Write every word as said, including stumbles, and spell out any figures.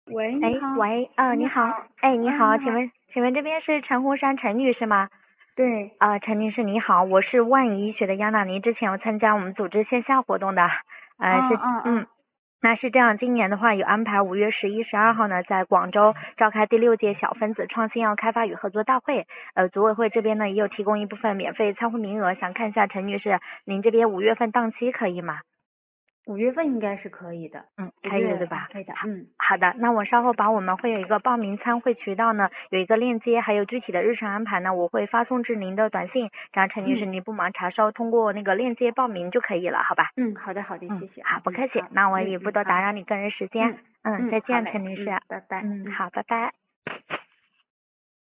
喂，你哎， 好。 喂，呃，你好，哎，你好， 嗯，你好。 请问，请问这边是陈湖山陈女士吗？ 对。 啊、陈女士你好，我是万医学的央娜，您之前有参加我们组织线下活动的，呃，是， 嗯嗯嗯， 嗯。 那是这样，今年的话有安排五月十一、十二号呢，在广州召开第六届小分子创新药开发与合作大会，呃，组委会这边呢也有提供一部分免费参会名额，想看一下陈女士，您这边五月份档期可以吗？ 五月份应该是可以的。 嗯， 五可以的，对吧？ 月份可以的。嗯。 好的，那我稍后把我们会有一个报名参会渠道呢，有一个链接，还有具体的日程安排呢，我会发送至您的短信，这样陈女士嗯您不忙查收，通过那个链接报名就可以了，好吧？ 嗯，好的好的， 嗯， 谢谢啊。 好，不嗯， 客气， 好。 那我也不嗯嗯，好。 多打扰你个人时间， 嗯嗯， 嗯， 再见， 好嘞。 陈女士， 嗯，拜拜。 嗯， 嗯。 好，拜拜。